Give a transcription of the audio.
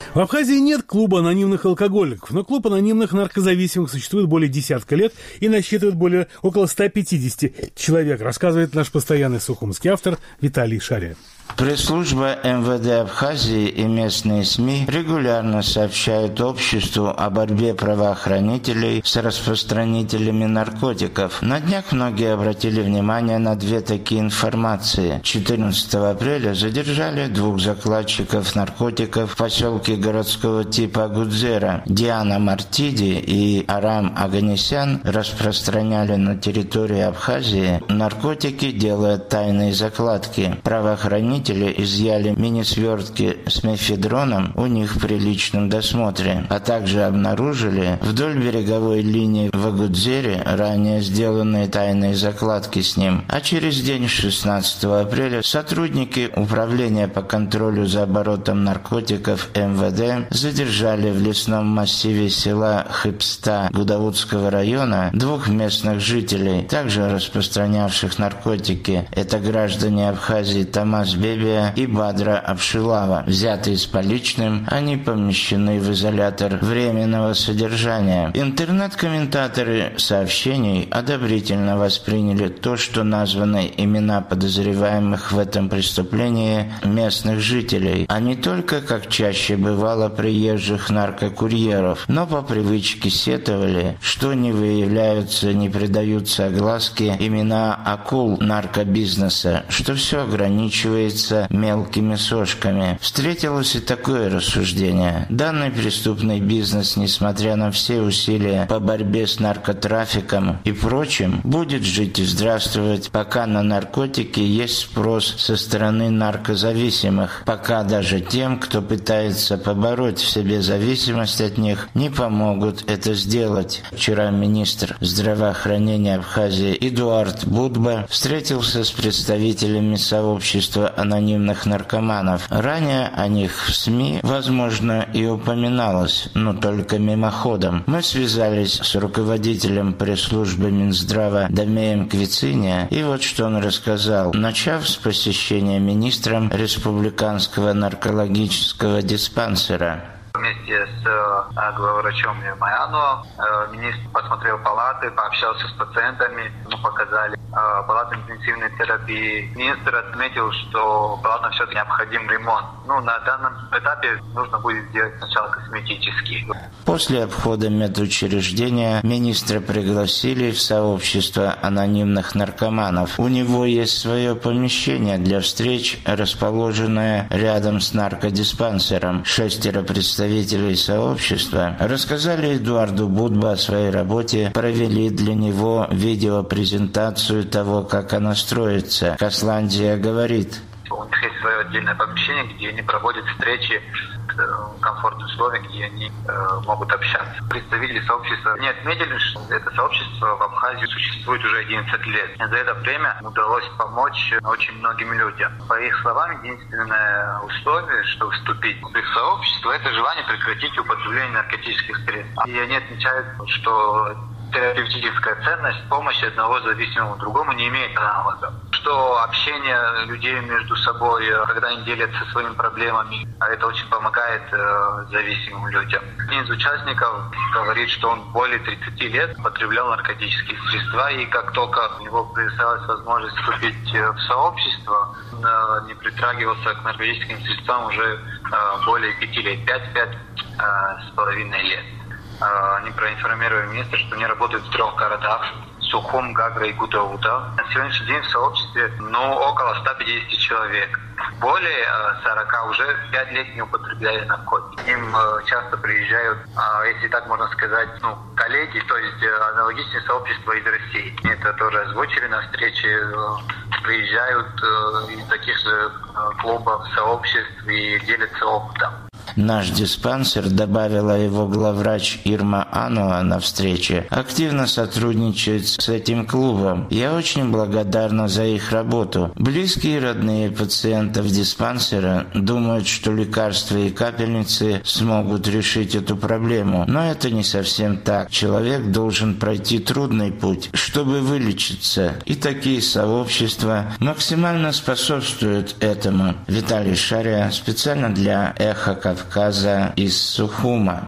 В Абхазии нет клуба анонимных алкоголиков, но клуб анонимных наркозависимых существует более десятка лет и насчитывает около 150 человек, рассказывает наш постоянный сухумский автор Виталий Шария. Пресс-служба МВД Абхазии и местные СМИ регулярно сообщают обществу о борьбе правоохранителей с распространителями наркотиков. На днях многие обратили внимание на две такие информации. 14 апреля задержали 2 закладчиков наркотиков в поселке городского типа Гудзера. Диана Мартиди и Арам Аганесян распространяли на территории Абхазии наркотики, делая тайные закладки. Правоохранители изъяли мини-свертки с мефедроном у них при личном досмотре, а также обнаружили вдоль береговой линии в Агудзере ранее сделанные тайные закладки с ним. А через день, 16 апреля, сотрудники Управления по контролю за оборотом наркотиков МВД задержали в лесном массиве села Хыпста Гудаутского района 2 местных жителей, также распространявших наркотики. Это граждане Абхазии Тамаз Бебия и Бадра Абшилава. Взятые с поличным, они помещены в изолятор временного содержания. Интернет-комментаторы сообщений одобрительно восприняли то, что названы имена подозреваемых в этом преступлении местных жителей, а не только, как чаще бывало, приезжих наркокурьеров, но по привычке сетовали, что не выявляются, не придаются огласке имена акул наркобизнеса, что все ограничивается мелкими сошками. Встретилось и такое рассуждение. Данный преступный бизнес, несмотря на все усилия по борьбе с наркотрафиком и прочим, будет жить и здравствовать, пока на наркотики есть спрос со стороны наркозависимых, пока даже тем, кто пытается побороть в себе зависимость от них, не помогут это сделать. Вчера министр здравоохранения Абхазии Эдуард Будба встретился с представителями сообщества анонимных наркоманов. Ранее о них в СМИ, возможно, и упоминалось, но только мимоходом. Мы связались с руководителем пресс-службы Минздрава Дамеем Квициня, и вот что он рассказал, начав с посещения министром республиканского наркологического диспансера. Вместе с главврачом Майано министр посмотрел палаты, пообщался с пациентами, показали палаты интенсивной терапии. Министр отметил, что палатам все-таки необходим ремонт. На данном этапе нужно будет сделать сначала косметический. После обхода медучреждения министра пригласили в сообщество анонимных наркоманов. У него есть свое помещение для встреч, расположенное рядом с наркодиспансером. 6 представителей сообщества рассказали Эдуарду Будба о своей работе, провели для него видеопрезентацию того, как она строится. Касландия говорит: у них есть свое отдельное помещение, где они проводят встречи в комфортных условиях, где они могут общаться. Представители сообщества не отметили, что это сообщество в Абхазии существует уже 11 лет. За это время удалось помочь очень многим людям. По их словам, единственное условие, чтобы вступить в их сообщество, это желание прекратить употребление наркотических средств. И они отмечают, что терапевтическая ценность помощи одного зависимому другому не имеет аналога. Что общение людей между собой, когда они делятся своими проблемами, это очень помогает зависимым людям. Один из участников говорит, что он более 30 лет употреблял наркотические средства, и как только у него представилась возможность вступить в сообщество, он не притрагивался к наркотическим средствам уже более 5 лет, 5,5 лет. Они проинформировали министра, что они работают в 3 городах – Сухум, Гагра и Гудауда. На сегодняшний день в сообществе около 150 человек. Более 40 уже 5 лет не употребляли наркотики. Им часто приезжают, если так можно сказать, коллеги, то есть аналогичные сообщества из России. Это тоже озвучили на встрече. Приезжают из таких же клубов, сообществ и делятся опытом. Наш диспансер, добавила его главврач Ирма Ануа на встрече, активно сотрудничает с этим клубом. Я очень благодарна за их работу. Близкие и родные пациентов диспансера думают, что лекарства и капельницы смогут решить эту проблему. Но это не совсем так. Человек должен пройти трудный путь, чтобы вылечиться. И такие сообщества максимально способствуют этому. Виталий Шария, специально для Эхо Кавказа. Кавказа из Сухума.